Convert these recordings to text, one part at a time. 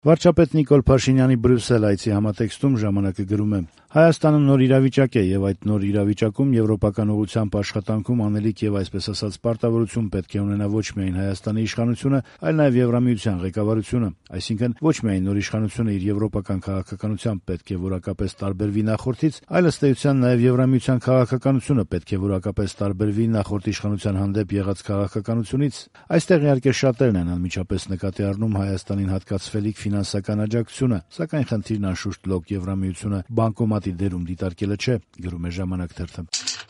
Վարչապետ Նիկոլ Փաշինյանի Բրյուսել այցի համատեքստում «Ժամանակ»-ը գրում է. Հայաստանը նոր իրավիճակ է եւ այդ նոր իրավիճակում եվրոպական ուղղությամբ աշխատանքում անելիք եւ այսպես ասած պարտավորություն պետք է ունենա ոչ միայն Հայաստանի իշխանությունը, այլ նաեւ Եվրամիության ղեկավարությունը, այսինքն ոչ միայն նոր իշխանությունը իր եվրոպական քաղաքականությամբ պետք է որակապես տարբերվի նախորդից, այլ ըստ էության նաեւ Եվրամիության քաղաքականությունը պետք է որակապես տարբերվի նախորդ իշխանության հանդեպ եղած քաղաքականությունից։ Այստեղ իհարկե շատերն են անմիջապես նկատի առնում Հայաստանին հատկացվելիք ֆինանսական աջակցությունը, սակայն խնդիրն անշուշտ լոկ Եվրամիությունը բանկոմատի դերում դիտարկելը չէ, գրում է «Ժամանակ» թերթը։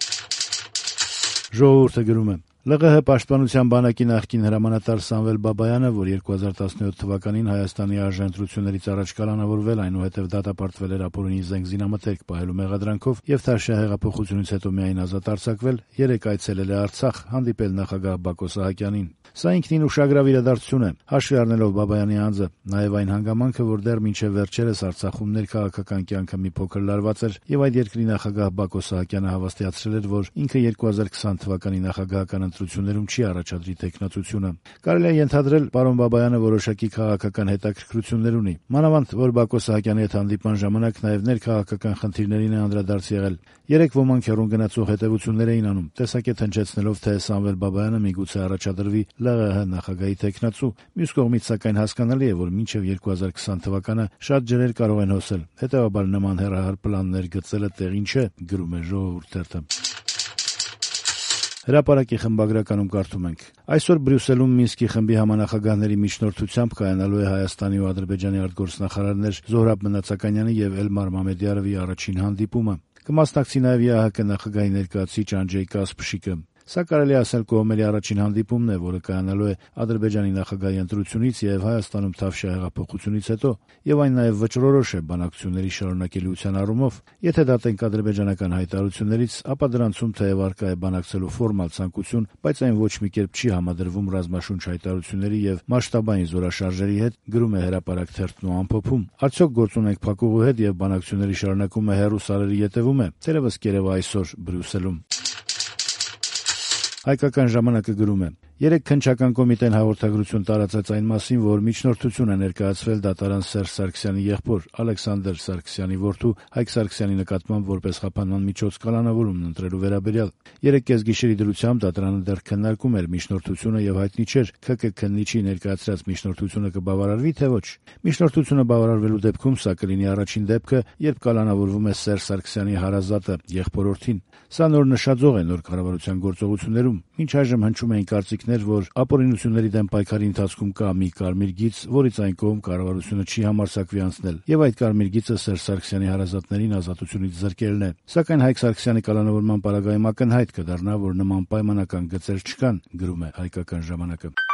Ժողովուրդը գրում է. ԼՂՀ պաշտպանության բանակի նախկին հրամանատար Սամվել Բաբայանը, որ 2017 թվականին Հայաստանի արժանապատվություններից առաջ կալանավորվել, այնուհետև դատապարտվել էր ապօրինի զենք զինամթերք պահելու մեղադրանքով եւ Թավշյա հեղափոխությունից հետո միայն ազատ արձակվել, երեկ այցելել է Արցախ, հանդիպել նախագահ Բակո Սահակյանին։ Սա ինքնին ուշագրավ իրադարձություն է, հաշվի առնելով Բաբայանի անձը, նաեւ այն հանգամանքը, որ դեռ մինչեւ վերջերս Արցախում ներքաղաքական կյանքը մի փոքր լարված էր եւ այդ երկրի նախագահ Բակո Սահակյանը հավաստիացրել էր, որ ինքը 2020 թվականի նախագահական ընտրություններում չի առաջադրի տեխնացությունը։ Կարելի է ենթադրել, պարոն Բաբայանը որոշակի քաղաքական հետաքրքրություններ ունի, մանավանդ որ Բակո Սահակյանի հետ հանդիպման ժամանակ նաեւ ներքաղաքական խնդիրներին է անդրադարձ եղել։ Երեք ոմանք հեռուն գնացող հետևություններ էին անում, տեսակետ հնչեցնելով, թե Սամվել Բաբայանը միգուցե առաջադրվի ԼՂՀ նախագահի տեխնացու։ Մյուս կողմից, սակայն, հասկանալի է, որ մինչև 2020 թվականը շատ ջրեր կարող են հոսել, հետեւաբար նման հեռահար պլաններ գծելը տեղին չէ, գրում է «Ժողովուրդ» թերթը։ Հրապարակի խմբագրականում կարդում ենք. այսօր Բրյուսելում Մինսկի խմբի համանախագահների միջնորդությամբ կայանալու է Հայաստանի ու Ադրբեջանի արտգործնախարարներ Զոհրաբ Մնացականյանի եւ Էլմար Մամեդյարովի առաջին հանդիպումը։ Կմասնակցի նաեւ ԵԱՀԿ նախագահի ներկայացուցիչ Անջեյ Կասպշիկը։ Սա կարելի ասել կողմերի առաջին հանդիպումն է, որը կայանալու է Ադրբեջանի նախագահի ընտրությունից եւ Հայաստանում Թավշյա հեղափոխությունից հետո, եւ այն նաեւ վճռորոշ է բանակցությունների շարունակելիության առումով։ Եթե դատենք ադրբեջանական հայտարարություններից, ապա դրանցում թեև առկա է բանակցելու ֆորմալ ցանկություն, բայց այն ոչ մի կերպ չի համադրվում ռազմաշունչ հայտարարությունների եւ մասշտաբային զորաշարժերի հետ, գրում է Հրապարակ թերթն ու ամփոփում։ Արդյոք գործ ունենք փակուղու հետ եւ բանակցությունների շարունակումը հեռու սարերի ետևում է, թերևս կերեւա այսօր Բրյուսելում։ Հայկական ժամանակը գրում է. Երեկ քննչական կոմիտեն հաղորդագրություն տարածեց այն մասին, որ միջնորդություն է ներկայացվել դատարան Սերժ Սարգսյանի եղբոր Ալեքսանդր Սարգսյանի որդու Հայկ Սարգսյանի նկատմամբ որպես խափանման միջոց կալանավորումն ընտրելու վերաբերյալ։ Երեկ կեսգիշերի դրությամբ դատարանը դեռ քննարկում էր միջնորդությունը եւ հայտնի չէր ՔԿ քննիչի ներկայացրած միջնորդությունը կբավարարվի թե ոչ։ Միջնորդությունը բավարարվելու դեպքում սա կլինի առաջին դեպքը, երբ կալանավորվում է Սերժ Սարգսյանի հարազատը, եղբորորդին։ Սա նոր նշաձող է նոր կառավարության գործողություններում։ Մինչ այժմ հնչում էին կարծիքներ, որ ապօրինությունների դեմ պայքարի ընթացքում կա մի կարմիր գիծ, որից այն կողմ կառավարությունը չի համարձակվի անցնել, եւ այդ կարմիր գիծը Սերժ Սարգսյանի հարազատներին ազատությունից զրկելն է։ Սակայն Հայկ Սարգսյանի կալանավորման պարագայում ակնհայտ կդառնա, որ նման պայմանական գծեր չկան, գրում է Հայկական ժամանակը։